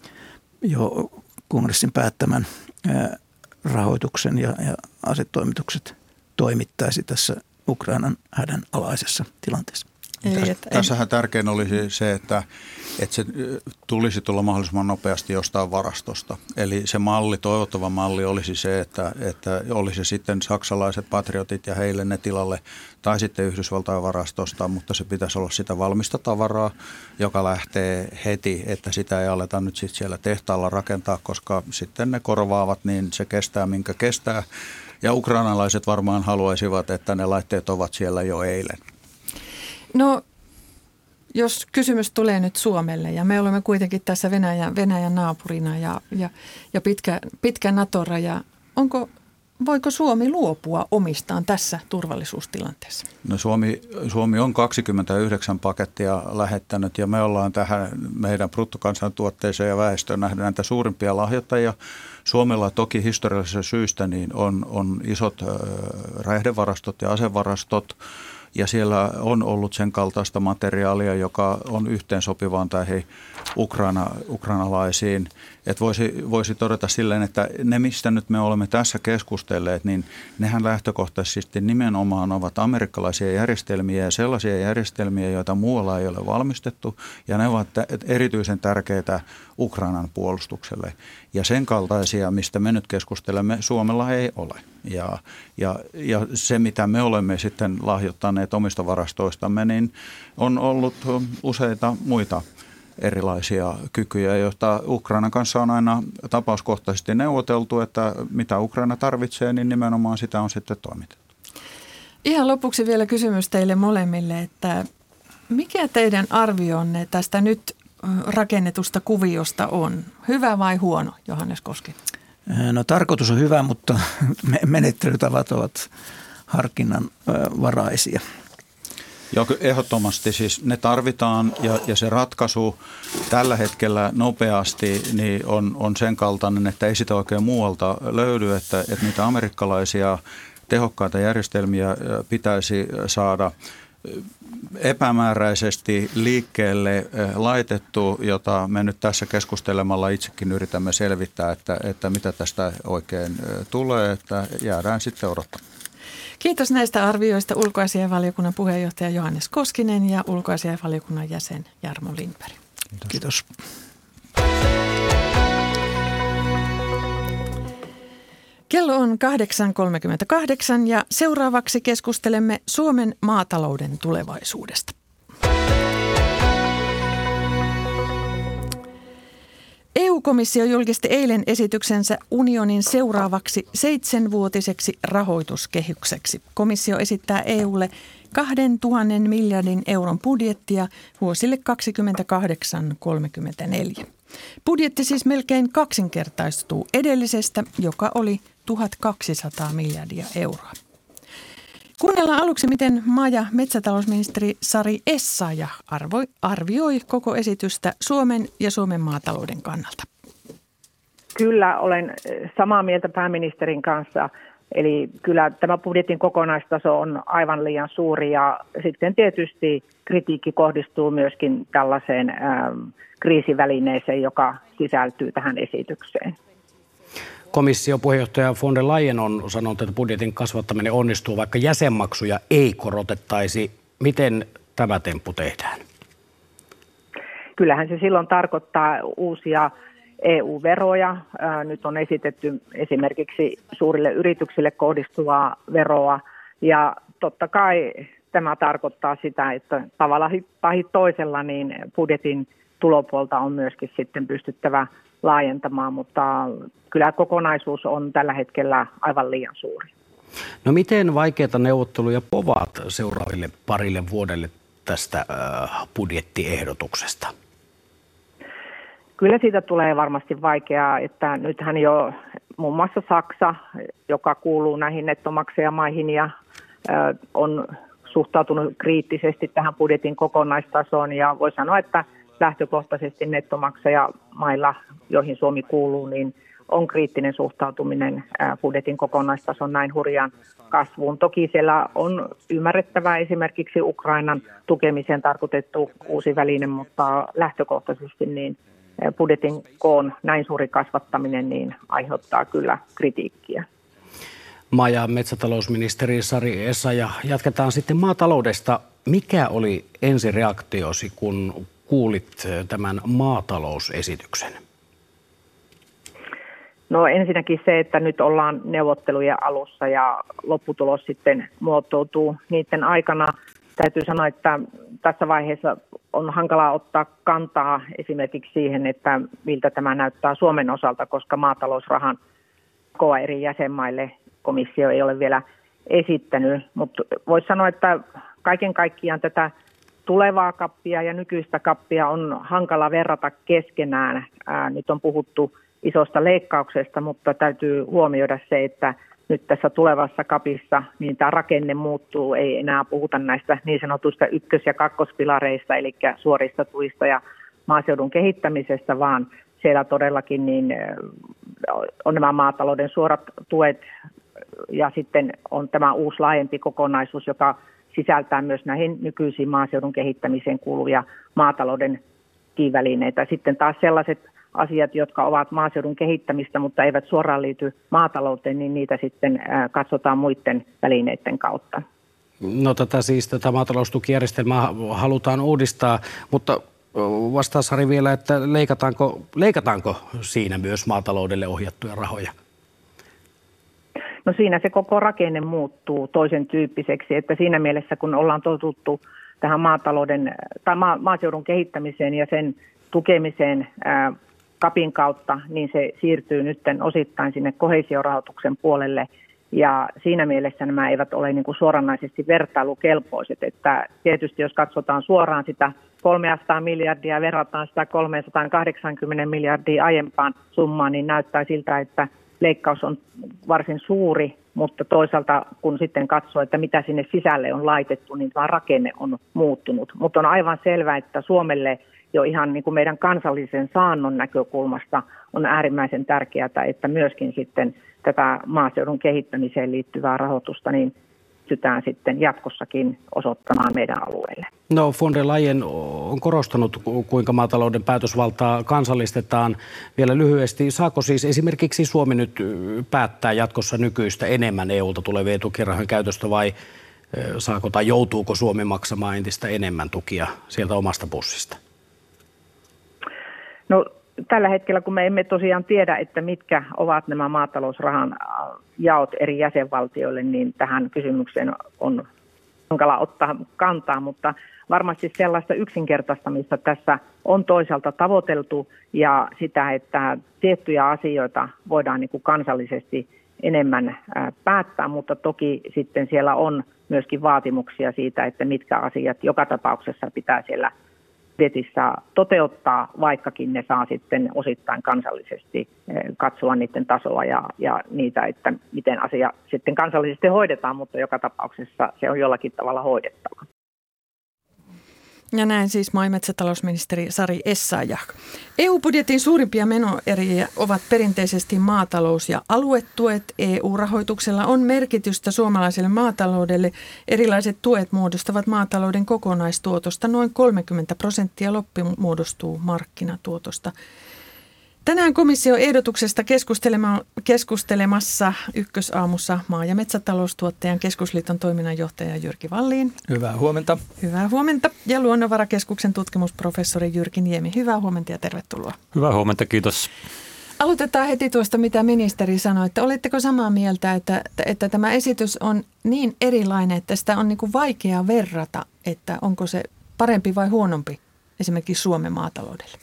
jo kongressin päättämän rahoituksen ja asetoimitukset toimittaisi tässä Ukrainan hädänalaisessa tilanteessa. Tässähän tärkein olisi se, että se tulisi tulla mahdollisimman nopeasti jostain varastosta. Eli se malli, toivottava malli olisi se, että olisi sitten saksalaiset patriotit ja heille ne tilalle tai sitten Yhdysvaltain varastosta, mutta se pitäisi olla sitä valmista tavaraa, joka lähtee heti, että sitä ei aleta nyt sitten siellä tehtaalla rakentaa, koska sitten ne korvaavat, niin se kestää minkä kestää. Ja ukrainalaiset varmaan haluaisivat, että ne laitteet ovat siellä jo eilen. No, jos kysymys tulee nyt Suomelle ja me olemme kuitenkin tässä Venäjän naapurina ja pitkä NATO-raja, voiko Suomi luopua omistaan tässä turvallisuustilanteessa? No Suomi on 29 pakettia lähettänyt ja me ollaan tähän meidän bruttokansantuotteeseen ja väestöön nähden näitä suurimpia lahjoittajia. Suomella toki historiallisesta syystä niin on isot räjähdevarastot ja asevarastot. Ja on ollut sen kaltaista materiaalia, joka on yhteensopivaan näihin ukrainalaisiin. Että voisi todeta silleen, että ne mistä nyt me olemme tässä keskustelleet, niin nehän lähtökohtaisesti nimenomaan ovat amerikkalaisia järjestelmiä ja sellaisia järjestelmiä, joita muualla ei ole valmistettu. Ja ne ovat erityisen tärkeitä Ukrainan puolustukselle. Ja sen kaltaisia, mistä me nyt keskustelemme, Suomella ei ole. Ja se, mitä me olemme sitten lahjoittaneet omista varastoistamme, niin on ollut useita muita erilaisia kykyjä, joista Ukrainan kanssa on aina tapauskohtaisesti neuvoteltu, että mitä Ukraina tarvitsee, niin nimenomaan sitä on sitten toimitettu. Ihan lopuksi vielä kysymys teille molemmille, että mikä teidän arvionne tästä nyt rakennetusta kuviosta on? Hyvä vai huono, Johannes Koskinen? No tarkoitus on hyvä, mutta menettelytavat ovat harkinnanvaraisia. Joo, ehdottomasti siis ne tarvitaan ja se ratkaisu tällä hetkellä nopeasti niin on sen kaltainen, että ei sitä oikein muualta löydy, että niitä amerikkalaisia tehokkaita järjestelmiä pitäisi saada epämääräisesti liikkeelle laitettu, jota me nyt tässä keskustelemalla itsekin yritämme selvittää, että mitä tästä oikein tulee, että jäädään sitten odottamaan. Kiitos näistä arvioista ulkoasiainvaliokunnan puheenjohtaja Johannes Koskinen ja ulkoasiainvaliokunnan jäsen Jarmo Lindberg. Kiitos. Kello on 8.38 ja seuraavaksi keskustelemme Suomen maatalouden tulevaisuudesta. EU-komissio julkisti eilen esityksensä unionin seuraavaksi 7-vuotiseksi rahoituskehykseksi. Komissio esittää EUlle 2 000 miljardin euron budjettia vuosille 2028-2034. Budjetti siis melkein kaksinkertaistuu edellisestä, joka oli 1 200 miljardia euroa. Kuunnellaan aluksi, miten maa- ja metsätalousministeri Sari Essayah arvioi koko esitystä Suomen ja Suomen maatalouden kannalta. Kyllä olen samaa mieltä pääministerin kanssa. Eli kyllä tämä budjetin kokonaistaso on aivan liian suuri ja sitten tietysti kritiikki kohdistuu myöskin tällaiseen kriisivälineeseen, joka sisältyy tähän esitykseen. Komission puheenjohtaja von der Leyen on sanonut, että budjetin kasvattaminen onnistuu, vaikka jäsenmaksuja ei korotettaisi. Miten tämä temppu tehdään? Kyllähän se silloin tarkoittaa uusia EU-veroja. Nyt on esitetty esimerkiksi suurille yrityksille kohdistuvaa veroa ja totta kai tämä tarkoittaa sitä, että tavalla tai toisella niin budjetin tulopuolta on myöskin sitten pystyttävä laajentamaan, mutta kyllä kokonaisuus on tällä hetkellä aivan liian suuri. No miten vaikeita neuvotteluja povaavat seuraaville parille vuodelle tästä budjettiehdotuksesta? Kyllä siitä tulee varmasti vaikeaa, että nythän jo muun muassa Saksa, joka kuuluu näihin nettomaksajamaihin ja on suhtautunut kriittisesti tähän budjetin kokonaistasoon ja voi sanoa, että lähtökohtaisesti nettomaksajamailla, joihin Suomi kuuluu, niin on kriittinen suhtautuminen budjetin kokonaistason näin hurjaan kasvuun. Toki siellä on ymmärrettävää esimerkiksi Ukrainan tukemiseen tarkoitettu uusi väline, mutta lähtökohtaisesti niin budjetin koon näin suuri kasvattaminen niin aiheuttaa kyllä kritiikkiä. Maa- ja metsätalousministeri Sari Essayah, jatketaan sitten maataloudesta. Mikä oli ensireaktiosi, kun kuulit tämän maatalousesityksen? No ensinnäkin se, että nyt ollaan neuvottelujen alussa ja lopputulos sitten muotoutuu niiden aikana. Täytyy sanoa, että tässä vaiheessa on hankalaa ottaa kantaa esimerkiksi siihen, että miltä tämä näyttää Suomen osalta, koska maatalousrahan koa eri jäsenmaille komissio ei ole vielä esittänyt. Mutta voisi sanoa, että kaiken kaikkiaan tätä tulevaa kappia ja nykyistä kappia on hankala verrata keskenään. Nyt on puhuttu isosta leikkauksesta, mutta täytyy huomioida se, että nyt tässä tulevassa kapissa niin tämä rakenne muuttuu. Ei enää puhuta näistä niin sanotuista ykkös- ja kakkospilareista, eli suorista tuista ja maaseudun kehittämisestä, vaan siellä todellakin niin on nämä maatalouden suorat tuet ja sitten on tämä uusi laajempi kokonaisuus, joka sisältää myös näihin nykyisiin maaseudun kehittämiseen kuuluvia maatalouden välineitä. Sitten taas sellaiset asiat, jotka ovat maaseudun kehittämistä, mutta eivät suoraan liity maatalouteen, niin niitä sitten katsotaan muiden välineiden kautta. No tätä maataloustukijärjestelmää halutaan uudistaa, mutta vastaa Sari vielä, että leikataanko siinä myös maataloudelle ohjattuja rahoja? No siinä se koko rakenne muuttuu toisen tyyppiseksi, että siinä mielessä kun ollaan totuttu tähän maaseudun kehittämiseen ja sen tukemiseen kapin kautta, niin se siirtyy nyt osittain sinne koheesiorahoituksen puolelle ja siinä mielessä nämä eivät ole niin kuin suoranaisesti vertailukelpoiset, että tietysti jos katsotaan suoraan sitä 300 miljardia ja verrataan sitä 380 miljardia aiempaan summaan, niin näyttää siltä, että leikkaus on varsin suuri, mutta toisaalta kun sitten katsoo, että mitä sinne sisälle on laitettu, niin tämä rakenne on muuttunut. Mutta on aivan selvää, että Suomelle jo ihan niin kuin meidän kansallisen saannon näkökulmasta on äärimmäisen tärkeää, että myöskin sitten tätä maaseudun kehittämiseen liittyvää rahoitusta niin pystytään sitten jatkossakin osoittamaan meidän alueelle. No von der Leyen on korostanut, kuinka maatalouden päätösvaltaa kansallistetaan. Vielä lyhyesti, saako siis esimerkiksi Suomi nyt päättää jatkossa nykyistä enemmän EUlta tulevien tukirahojen käytöstä vai saako tai joutuuko Suomi maksamaan entistä enemmän tukia sieltä omasta pussista? No tällä hetkellä, kun me emme tosiaan tiedä, että mitkä ovat nämä maatalousrahan jaot eri jäsenvaltioille, niin tähän kysymykseen on hankala ottaa kantaa, mutta varmasti sellaista yksinkertaistamista tässä on toisaalta tavoiteltu ja sitä, että tiettyjä asioita voidaan niin kuin kansallisesti enemmän päättää, mutta toki sitten siellä on myöskin vaatimuksia siitä, että mitkä asiat joka tapauksessa pitää siellä budjetissa toteuttaa, vaikkakin ne saa sitten osittain kansallisesti katsoa niiden tasoa ja niitä, että miten asia sitten kansallisesti hoidetaan, mutta joka tapauksessa se on jollakin tavalla hoidettava. Ja näin siis maa- ja metsätalousministeri Sari Essayah. EU-budjetin suurimpia menoeriä ovat perinteisesti maatalous- ja aluetuet. EU-rahoituksella on merkitystä suomalaiselle maataloudelle. Erilaiset tuet muodostavat maatalouden kokonaistuotosta. Noin 30% loppu muodostuu markkinatuotosta. Tänään komission ehdotuksesta keskustelemassa Ykkösaamussa maa- ja metsätaloustuottajan keskusliiton toiminnanjohtaja Jyrki Vallin. Hyvää huomenta. Hyvää huomenta. Ja Luonnonvarakeskuksen tutkimusprofessori Jyrki Niemi. Hyvää huomenta ja tervetuloa. Hyvää huomenta, kiitos. Aloitetaan heti tuosta, mitä ministeri sanoi. Että oletteko samaa mieltä, että tämä esitys on niin erilainen, että sitä on niin kuin vaikea verrata, että onko se parempi vai huonompi esimerkiksi Suomen maataloudelle?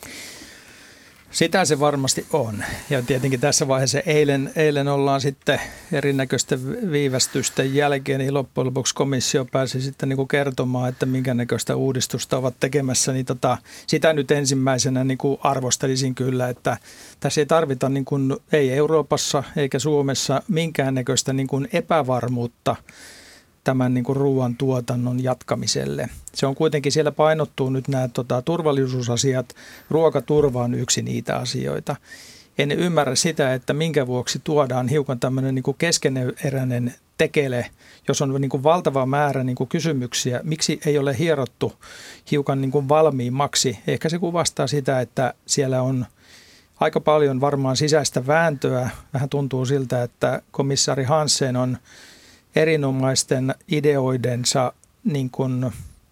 Sitä se varmasti on. Ja tietenkin tässä vaiheessa eilen ollaan sitten erinäköisten viivästysten jälkeen, niin loppujen lopuksi komissio pääsi sitten niin kuin kertomaan, että minkä näköistä uudistusta ovat tekemässä. Niin sitä nyt ensimmäisenä niin kuin arvostelisin kyllä, että tässä ei tarvita niin kuin, ei Euroopassa eikä Suomessa minkäännäköistä niin kuin epävarmuutta tämän niin kuin ruoan tuotannon jatkamiselle. Se on kuitenkin, siellä painottuu nyt nämä turvallisuusasiat. Ruokaturva on yksi niitä asioita. En ymmärrä sitä, että minkä vuoksi tuodaan hiukan tämmöinen niin kuin keskeneräinen tekele, jos on niin kuin valtava määrä niin kuin kysymyksiä. Miksi ei ole hierottu hiukan niin kuin valmiimmaksi? Ehkä se kuvastaa sitä, että siellä on aika paljon varmaan sisäistä vääntöä. Vähän tuntuu siltä, että komissaari Hansen on erinomaisten ideoidensa niin kuin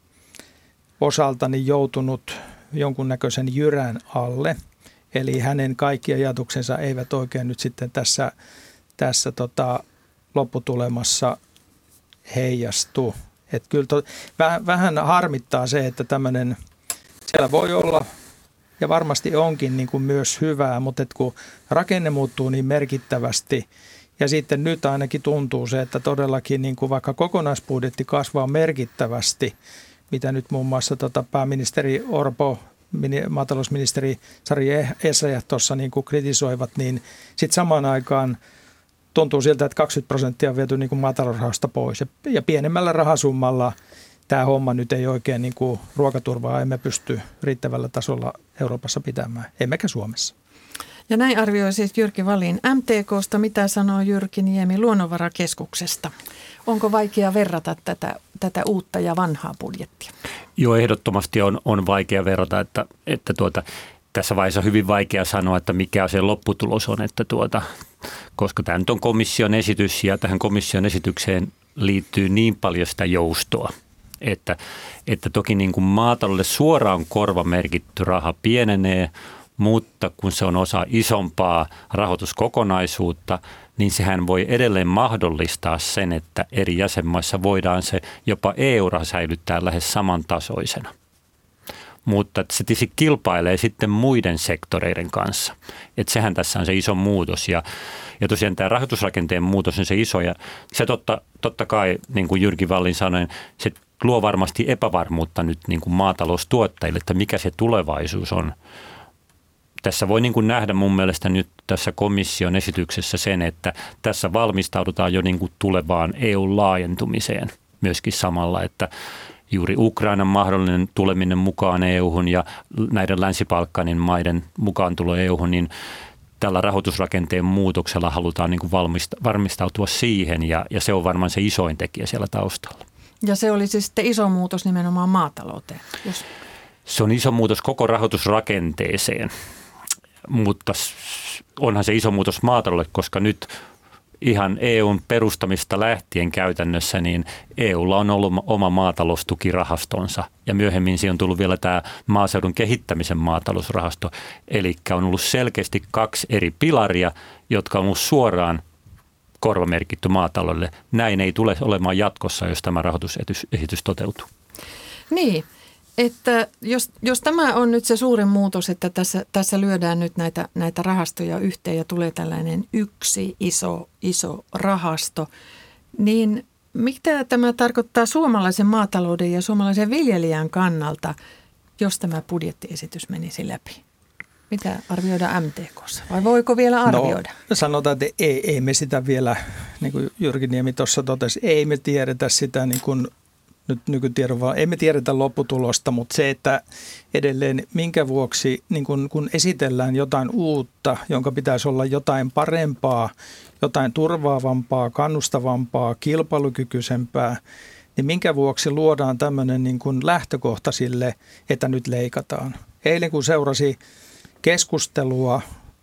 osaltani joutunut jonkunnäköisen jyrän alle. Eli hänen kaikki ajatuksensa eivät oikein nyt sitten tässä lopputulemassa heijastu. Että kyllä vähän harmittaa se, että tämmöinen, siellä voi olla ja varmasti onkin niin kuin myös hyvää, mutta että kun rakenne muuttuu niin merkittävästi, ja sitten nyt ainakin tuntuu se, että todellakin niin kuin vaikka kokonaisbudjetti kasvaa merkittävästi, mitä nyt muun muassa pääministeri Orpo, maatalousministeri Sari Essayah tuossa niin kuin kritisoivat, niin sitten samaan aikaan tuntuu siltä, että 20% on viety niin kuin maatalousrahasta pois. Ja pienemmällä rahasummalla tämä homma nyt ei oikein niin kuin ruokaturvaa emme pysty riittävällä tasolla Euroopassa pitämään, emmekä Suomessa. Ja näin arvioi siis Jyrki Vallin MTK:sta. Mitä sanoo Jyrki Niemi Luonnonvarakeskuksesta? Onko vaikea verrata tätä uutta ja vanhaa budjettia? Joo, ehdottomasti on vaikea verrata, että tässä vaiheessa on hyvin vaikea sanoa, että mikä se lopputulos on, koska tämä nyt on komission esitys ja tähän komission esitykseen liittyy niin paljon sitä joustoa, että toki niin kuin maataloudelle suoraan korvamerkitty raha pienenee, mutta kun se on osa isompaa rahoituskokonaisuutta, niin sehän voi edelleen mahdollistaa sen, että eri jäsenmaissa voidaan se jopa EU-raha säilyttää lähes samantasoisena. Mutta se tietysti kilpailee sitten muiden sektoreiden kanssa. Että sehän tässä on se iso muutos ja tosiaan tämä rahoitusrakenteen muutos on se iso ja se totta kai, niin kuin Jyrki Vallin sanoi, se luo varmasti epävarmuutta nyt niin kuin maataloustuottajille, että mikä se tulevaisuus on. Tässä voi niin kuin nähdä mun mielestä nyt tässä komission esityksessä sen, että tässä valmistaudutaan jo niin kuin tulevaan EU-laajentumiseen myöskin samalla, että juuri Ukrainan mahdollinen tuleminen mukaan EU:hun ja näiden Länsi-Balkanin maiden mukaan tulo EU:hun, niin tällä rahoitusrakenteen muutoksella halutaan niin kuin varmistautua siihen ja se on varmaan se isoin tekijä siellä taustalla. Ja se oli siis sitten iso muutos nimenomaan maatalouteen? Se on iso muutos koko rahoitusrakenteeseen. Mutta onhan se iso muutos maataloudelle, koska nyt ihan EUn perustamista lähtien käytännössä, niin EUlla on ollut oma maataloustukirahastonsa ja myöhemmin siihen on tullut vielä tämä maaseudun kehittämisen maatalousrahasto. Eli on ollut selkeästi 2 eri pilaria, jotka on ollut suoraan korvamerkitty maataloudelle. Näin ei tule olemaan jatkossa, jos tämä rahoitusesitys toteutuu. Niin. Että jos tämä on nyt se suurin muutos, että tässä lyödään nyt näitä rahastoja yhteen ja tulee tällainen yksi iso rahasto, niin mitä tämä tarkoittaa suomalaisen maatalouden ja suomalaisen viljelijän kannalta, jos tämä budjettiesitys menisi läpi? Mitä arvioidaan MTK:ssa vai voiko vielä arvioida? No, sanotaan, että ei me sitä vielä, niin kuin Jyrki Niemi tuossa totesi, ei me tiedetä sitä niin kuin nyt nykytiedon vaan. Emme tiedetä lopputulosta, mutta se, että edelleen minkä vuoksi niin kun esitellään jotain uutta, jonka pitäisi olla jotain parempaa, jotain turvaavampaa, kannustavampaa, kilpailukykyisempää, niin minkä vuoksi luodaan tämmöinen niin kuin lähtökohta sille, että nyt leikataan. Eilen kun seurasi keskustelua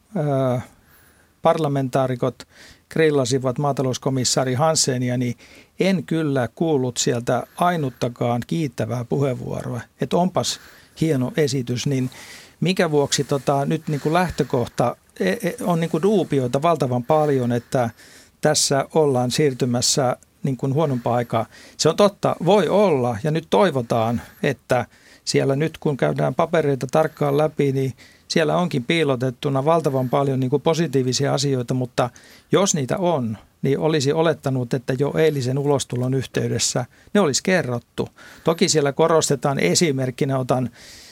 parlamentaarikot grillasivat maatalouskomissaari Hanssenia, niin en kyllä kuullut sieltä ainuttakaan kiittävää puheenvuoroa, että onpas hieno esitys, niin mikä vuoksi nyt niin kuin lähtökohta on niin kuin duubioita valtavan paljon, että tässä ollaan siirtymässä niin kuin huonompaa aikaa. Se on totta, voi olla, ja nyt toivotaan, että siellä nyt kun käydään papereita tarkkaan läpi, niin siellä onkin piilotettuna valtavan paljon niin kuin positiivisia asioita, mutta jos niitä on, niin olisi olettanut, että jo eilisen ulostulon yhteydessä ne olisi kerrottu. Toki siellä korostetaan esimerkkinä, otan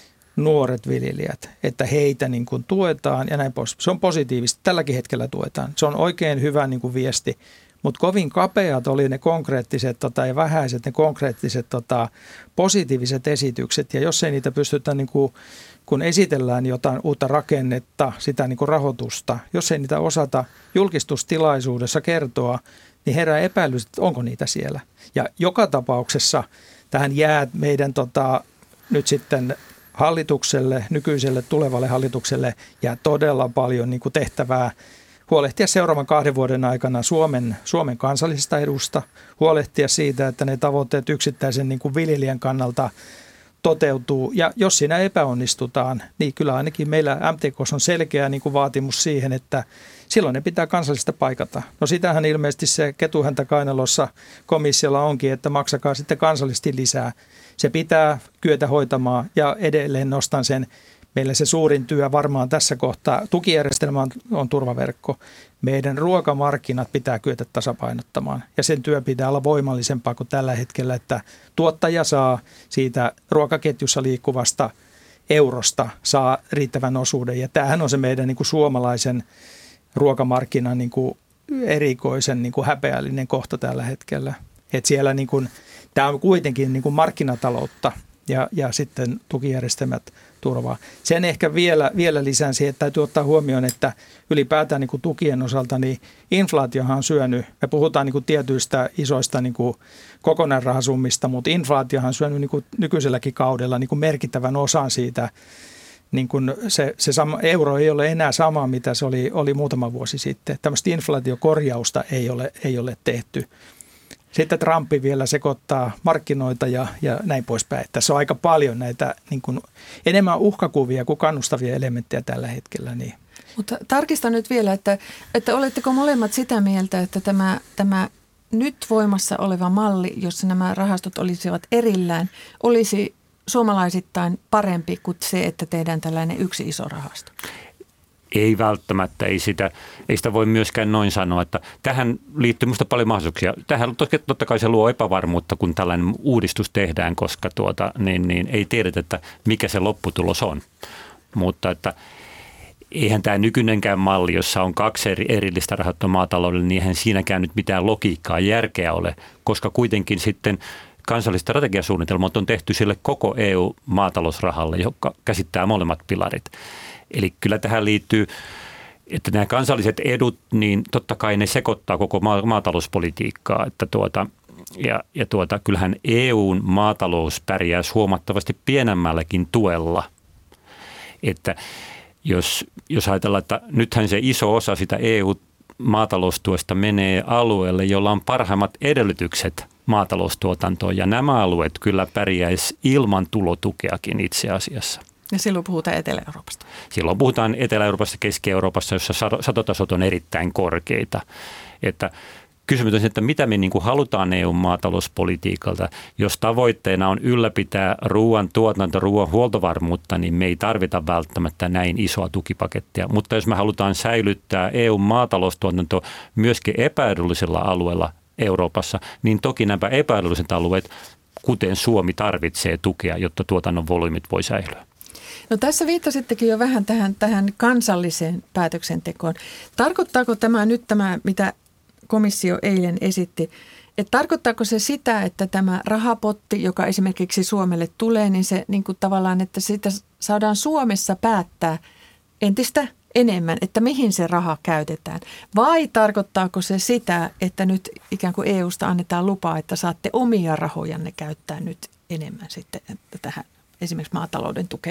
nuoret viljelijät, että heitä niin kuin tuetaan ja näin pois. Se on positiivista. Tälläkin hetkellä tuetaan. Se on oikein hyvä niin kuin viesti, mutta kovin kapeat oli ne konkreettiset ja vähäiset ne konkreettiset positiiviset esitykset. Ja jos ei niitä pystytä, niin kuin, kun esitellään jotain uutta rakennetta, sitä niin kuin rahoitusta, jos ei niitä osata julkistustilaisuudessa kertoa, niin herää epäilys, että onko niitä siellä. Ja joka tapauksessa tähän jää meidän nyt sitten hallitukselle, nykyiselle tulevalle hallitukselle jää todella paljon niin kuin tehtävää huolehtia seuraavan 2 vuoden aikana Suomen kansallisesta edusta, huolehtia siitä, että ne tavoitteet yksittäisen niin kuin viljelijän kannalta toteutuu. Ja jos siinä epäonnistutaan, niin kyllä ainakin meillä MTK:ssa on selkeä niin kuin vaatimus siihen, että silloin ne pitää kansallista paikata. No sitähän ilmeisesti se ketuhäntä kainalossa komissiolla onkin, että maksakaa sitten kansallisesti lisää. Se pitää kyetä hoitamaan ja edelleen nostan sen. Meillä se suurin työ varmaan tässä kohtaa, tukijärjestelmä on turvaverkko. Meidän ruokamarkkinat pitää kyetä tasapainottamaan ja sen työ pitää olla voimallisempaa kuin tällä hetkellä, että tuottaja saa siitä ruokaketjussa liikkuvasta eurosta saa riittävän osuuden. Ja tämähän on se meidän niin kuin suomalaisen ruokamarkkinan niin kuin erikoisen niin kuin häpeällinen kohta tällä hetkellä. Että siellä niin kuin, tämä on kuitenkin niin kuin markkinataloutta ja sitten tukijärjestelmät turvaa. Sen ehkä vielä lisään siihen, että täytyy ottaa huomioon, että ylipäätään niin kuin tukien osalta niin inflaatiohan on syönyt. Me puhutaan niin kuin tietyistä isoista niin kuin kokonaisrahasummista, mutta inflaatiohan on syönyt niin kuin nykyiselläkin kaudella niin kuin merkittävän osan siitä. Niin kuin se sama, euro ei ole enää sama, mitä se oli muutama vuosi sitten. Tämmöistä inflaatiokorjausta ei ole tehty. Sitten Trump vielä sekoittaa markkinoita ja näin poispäin. Tässä on aika paljon näitä niin kuin, enemmän uhkakuvia kuin kannustavia elementtejä tällä hetkellä. Niin. Mutta tarkistan nyt vielä, että oletteko molemmat sitä mieltä, että tämä nyt voimassa oleva malli, jossa nämä rahastot olisivat erillään, olisi suomalaisittain parempi kuin se, että tehdään tällainen yksi iso rahasto? Ei välttämättä, ei sitä voi myöskään noin sanoa, että tähän liittyy minusta paljon mahdollisuuksia. Tähän totta kai se luo epävarmuutta, kun tällainen uudistus tehdään, koska niin ei tiedetä, että mikä se lopputulos on. Mutta että eihän tämä nykyinenkään malli, jossa on 2 erillistä rahoittaa maataloudelle, niin eihän siinäkään nyt mitään logiikkaa, järkeä ole, koska kuitenkin sitten kansalliset strategiasuunnitelmat on tehty sille koko EU-maatalousrahalle, joka käsittää molemmat pilarit. Eli kyllä tähän liittyy, että nämä kansalliset edut, niin totta kai ne sekoittaa koko maatalouspolitiikkaa. Että kyllähän EUn maatalous pärjää huomattavasti pienemmälläkin tuella. Että jos ajatellaan, että nythän se iso osa sitä EU-maataloustuesta menee alueelle, jolla on parhaimmat edellytykset maataloustuotantoon. Ja nämä alueet kyllä pärjäisi ilman tulotukeakin itse asiassa. Ja silloin puhutaan Etelä-Euroopasta. Silloin puhutaan Etelä-Euroopassa, Keski-Euroopassa, jossa satotasot on erittäin korkeita. Että kysymys on se, että mitä me niin kuin halutaan EU-maatalouspolitiikalta. Jos tavoitteena on ylläpitää ruoan tuotanto, ruoan huoltovarmuutta, niin me ei tarvita välttämättä näin isoa tukipakettia. Mutta jos me halutaan säilyttää EU-maataloustuotanto myöskin epäedullisilla alueilla Euroopassa, niin toki nämä epäedulliset alueet, kuten Suomi, tarvitsee tukea, jotta tuotannon volyymit voi säilyä. No tässä viittasittekin jo vähän tähän kansalliseen päätöksentekoon. Tarkoittaako tämä, mitä komissio eilen esitti, että tarkoittaako se sitä, että tämä rahapotti, joka esimerkiksi Suomelle tulee, niin se niin kuin tavallaan, että sitä saadaan Suomessa päättää entistä enemmän, että mihin se raha käytetään? Vai tarkoittaako se sitä, että nyt ikään kuin EUsta annetaan lupaa, että saatte omia rahojanne käyttää nyt enemmän sitten tähän esimerkiksi maatalouden tukemiseen?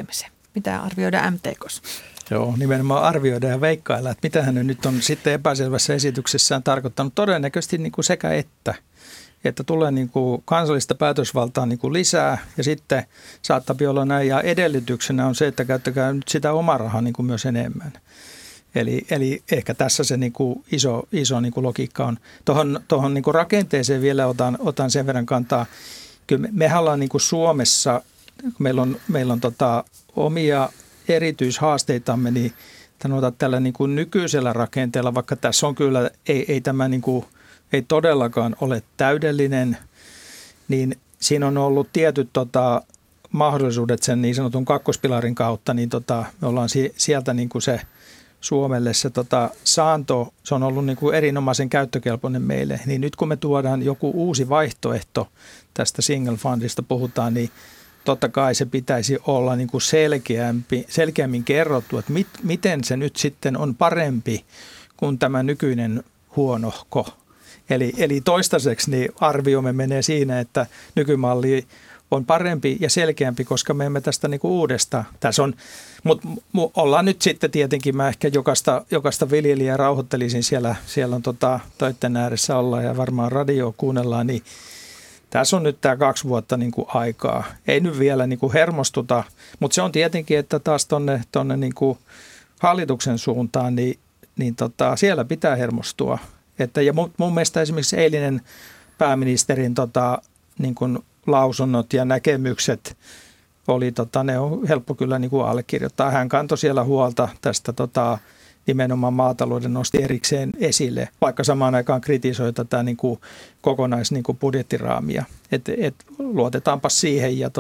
Mitä arvioidaan MTK:ssa? Joo, nimenomaan arvioida ja veikkailla, että mitä hän nyt on sitten epäselvässä esityksessään tarkoittanut. Todennäköisesti niin kuin sekä että tulee niin kuin kansallista päätösvaltaa niin kuin lisää ja sitten saattaa olla näin. Ja edellytyksenä on se, että käyttäkää nyt sitä omaa rahaa niin kuin myös enemmän. Eli ehkä tässä se niin kuin iso niin kuin logiikka on. Tuohon niin kuin rakenteeseen vielä otan sen verran kantaa. Kyllä mehän ollaan niin kuin Suomessa, meillä on omia erityishaasteitamme, niin tällä niin kuin nykyisellä rakenteella, vaikka tässä on kyllä, ei tämä niin kuin, ei todellakaan ole täydellinen, niin siinä on ollut tietyt mahdollisuudet sen niin sanotun kakkospilarin kautta, niin me ollaan sieltä niin kuin se Suomelle se saanto, se on ollut niin kuin erinomaisen käyttökelpoinen meille. Niin nyt kun me tuodaan joku uusi vaihtoehto, tästä single fundista puhutaan, niin totta kai se pitäisi olla niin kuin selkeämmin kerrottu, että miten se nyt sitten on parempi kuin tämä nykyinen huonohko. Eli toistaiseksi niin arviomme menee siinä, että nykymalli on parempi ja selkeämpi, koska me emme tästä niin kuin uudesta. Tässä on, mutta ollaan nyt sitten tietenkin, mä ehkä jokaista viljelijää rauhoittelisin, siellä on töitten ääressä ollaan ja varmaan radioa kuunnellaan, niin tässä on nyt tämä 2 vuotta niin kuin aikaa. Ei nyt vielä niin kuin hermostuta, mutta se on tietenkin, että taas tuonne niin kuin hallituksen suuntaan, niin siellä pitää hermostua. Ja mun mielestä esimerkiksi eilinen pääministerin niin kuin lausunnot ja näkemykset oli, ne on helppo kyllä niin kuin allekirjoittaa. Hän kantoi siellä huolta tästä nimenomaan maatalouden nosti erikseen esille, vaikka samaan aikaan kritisoi tätä niin kuin niin kuin budjettiraamia. Et luotetaanpa siihen ja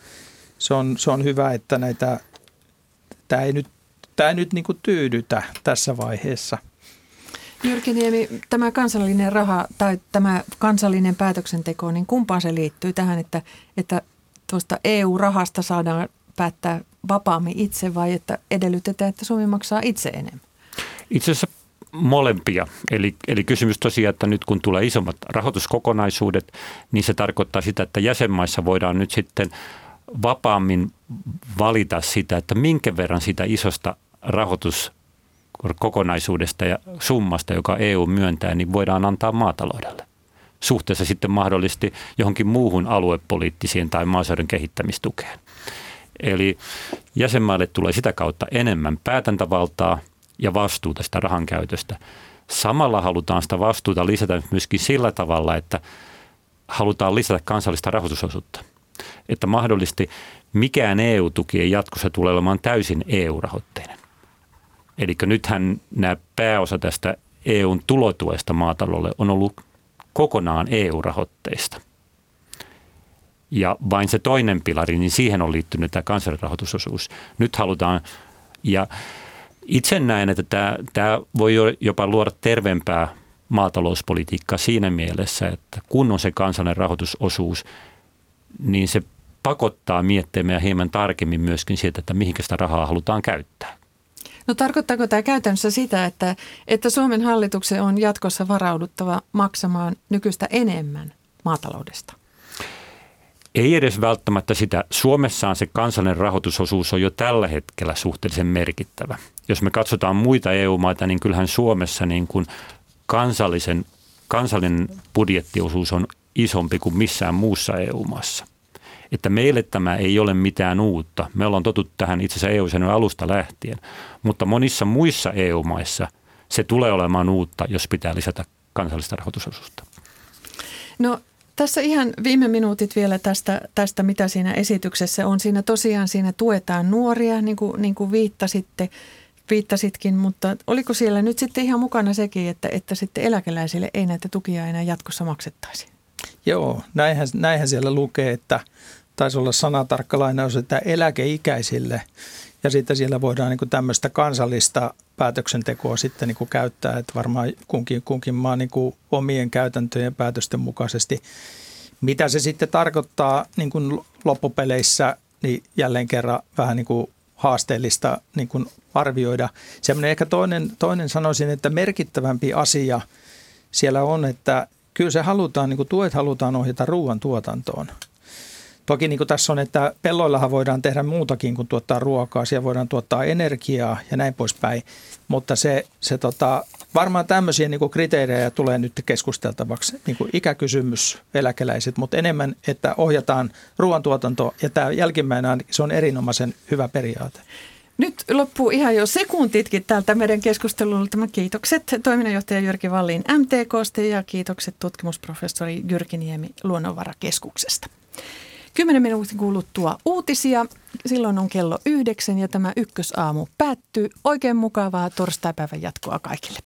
se on hyvä, että tämä ei nyt niin kuin tyydytä tässä vaiheessa. Jyrki Niemi, tämä kansallinen raha tai tämä kansallinen päätöksenteko, niin kumpaan se liittyy tähän, että tuosta EU-rahasta saadaan päättää vapaammin itse vai että edellytetään, että Suomi maksaa itse enemmän? Itse asiassa molempia. Eli kysymys tosiaan, että nyt kun tulee isommat rahoituskokonaisuudet, niin se tarkoittaa sitä, että jäsenmaissa voidaan nyt sitten vapaammin valita sitä, että minkä verran sitä isosta rahoituskokonaisuudesta ja summasta, joka EU myöntää, niin voidaan antaa maataloudelle. Suhteessa sitten mahdollisesti johonkin muuhun aluepoliittiseen tai maaseudun kehittämistukeen. Eli jäsenmaille tulee sitä kautta enemmän päätäntävaltaa ja vastuuta sitä rahan käytöstä. Samalla halutaan sitä vastuuta lisätä myöskin sillä tavalla, että halutaan lisätä kansallista rahoitusosuutta. Että mahdollisesti mikään EU-tuki ei jatkossa tule olemaan täysin EU-rahoitteinen. Eli nythän nämä pääosa tästä EUn tulotuesta maataloudelle on ollut kokonaan EU-rahoitteista. Ja vain se toinen pilari, niin siihen on liittynyt tämä kansallinen rahoitusosuus. Nyt halutaan, ja itse näen, että tämä voi jopa luoda terveempää maatalouspolitiikkaa siinä mielessä, että kun on se kansallinen rahoitusosuus, niin se pakottaa miettimään hieman tarkemmin myöskin siitä, että mihinkä sitä rahaa halutaan käyttää. No tarkoittaako tämä käytännössä sitä, että Suomen hallituksen on jatkossa varauduttava maksamaan nykyistä enemmän maataloudesta? Ei edes välttämättä sitä. Suomessaan se kansallinen rahoitusosuus on jo tällä hetkellä suhteellisen merkittävä. Jos me katsotaan muita EU-maita, niin kyllähän Suomessa niin kuin kansallinen budjettiosuus on isompi kuin missään muussa EU-maassa. Että meille tämä ei ole mitään uutta. Me ollaan totuttu tähän itse asiassa EU-säännön alusta lähtien, mutta monissa muissa EU-maissa se tulee olemaan uutta, jos pitää lisätä kansallista rahoitusosuutta. No tässä ihan viime minuutit vielä tästä mitä siinä esityksessä on. Siinä tosiaan tuetaan nuoria, niin kuin viittasitkin, mutta oliko siellä nyt sitten ihan mukana sekin, että sitten eläkeläisille ei näitä tukia enää jatkossa maksettaisi? Joo, näinhän siellä lukee, että taisi olla sanatarkka lainaus, että eläkeikäisille ja sitten siellä voidaan niin kuin tämmöistä kansallista päätöksentekoa sitten niin kuin käyttää, että varmaan kunkin maan niin kuin omien käytäntöjen päätösten mukaisesti. Mitä se sitten tarkoittaa niin kuin loppupeleissä, niin jälleen kerran vähän niin kuin haasteellista niin kuin arvioida. Semmoinen ehkä toinen sanoisin, että merkittävämpi asia siellä on, että kyllä se halutaan, niin kuin tuet halutaan ohjata ruoantuotantoon. Toki niin kuin tässä on, että pelloillahan voidaan tehdä muutakin kuin tuottaa ruokaa. Siellä voidaan tuottaa energiaa ja näin poispäin. Mutta varmaan tämmöisiä niin kuin kriteerejä tulee nyt keskusteltavaksi. Niin kuin ikäkysymys, eläkeläiset, mutta enemmän, että ohjataan ruoantuotantoa. Ja tämä jälkimmäinen, se on erinomaisen hyvä periaate. Nyt loppuu ihan jo sekuntitkin täältä meidän keskustelulta. Kiitokset toiminnanjohtaja Jyrki Wallin MTK:sta ja kiitokset tutkimusprofessori Jyrki Niemi Luonnonvarakeskuksesta. 10 minuutin kuluttua uutisia. Silloin on kello 9 ja tämä Ykkösaamu päättyy. Oikein mukavaa torstaipäivän jatkoa kaikille.